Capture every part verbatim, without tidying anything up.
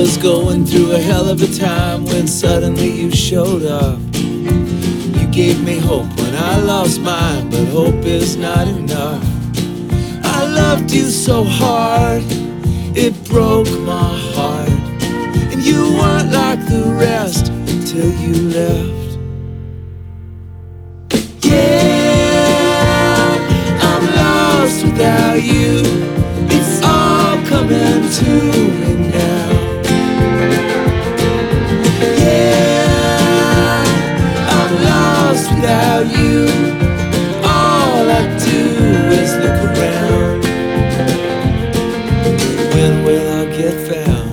was going through a hell of a time when suddenly you showed up. You gave me hope when I lost mine, but hope is not enough. I loved you so hard, it broke my heart. And you weren't like the rest till you left. Yeah, I'm lost without you. It's all coming to me now. Yeah, I'm lost without you. All I do is look around. When will I get found?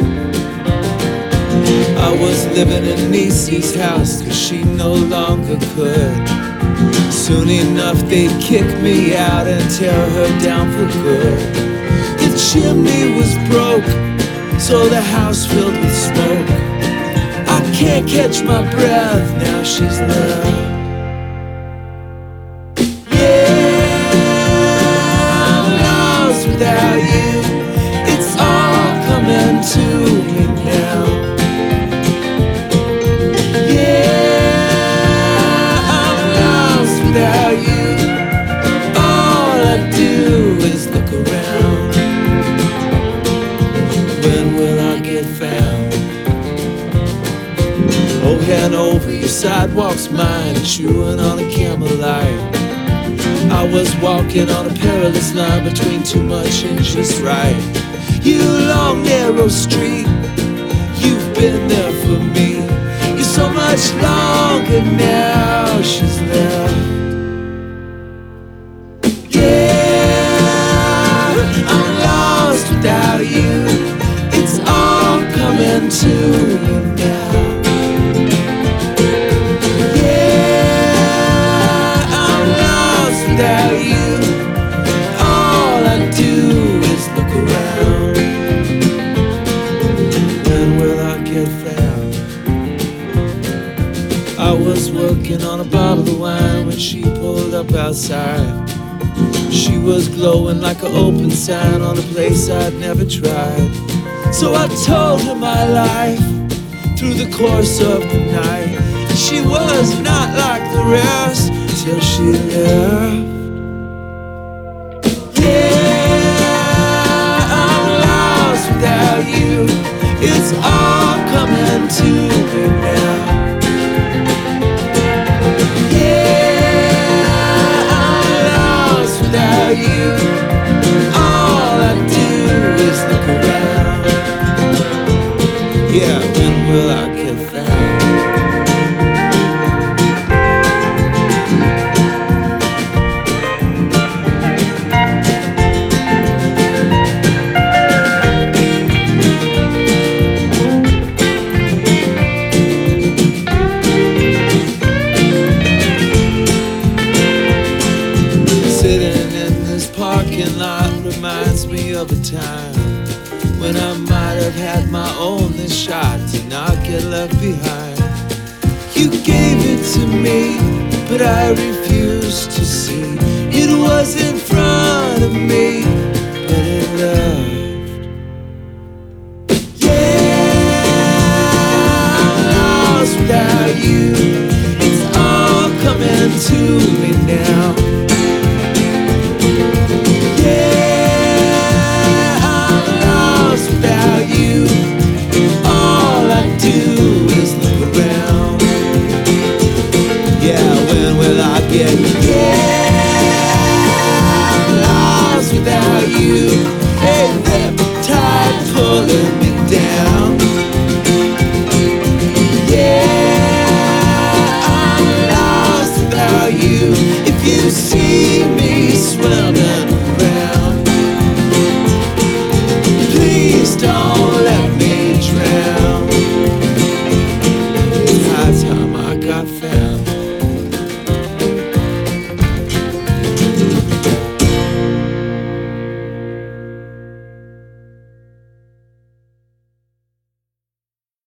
I was living in Niecy's house, cause she no longer could. Soon enough they'd kick me out and tear her down for good. The chimney was broke, so the house filled with smoke. I can't catch my breath, now she's left. Yeah, I'm lost without you. It's all coming to me now. Without you, all I do is look around. When will I get found? Oh, hand over your sidewalk's mine, chewing on a camel light. I was walking on a perilous line between too much and just right. You long narrow street, you've been there for me. You're so much longer now, she's left. Without you, it's all coming to me now. Yeah, I'm lost without you. All I do is look around. When will I get found? I was working on a bottle of wine when she pulled up outside. She was glowing like an open sign on a place I'd never tried. So I told her my life through the course of the night. She was not like the rest till she left. Yeah, I'm lost without you. It's all coming to me now. Without you, all I do is look around. Yeah, when will I get found? Parking lot reminds me of a time when I might have had my only shot to not get left behind. You gave it to me, but I refused to see. It was in front of me, but it left. Yeah, I'm lost without you. It's all coming to me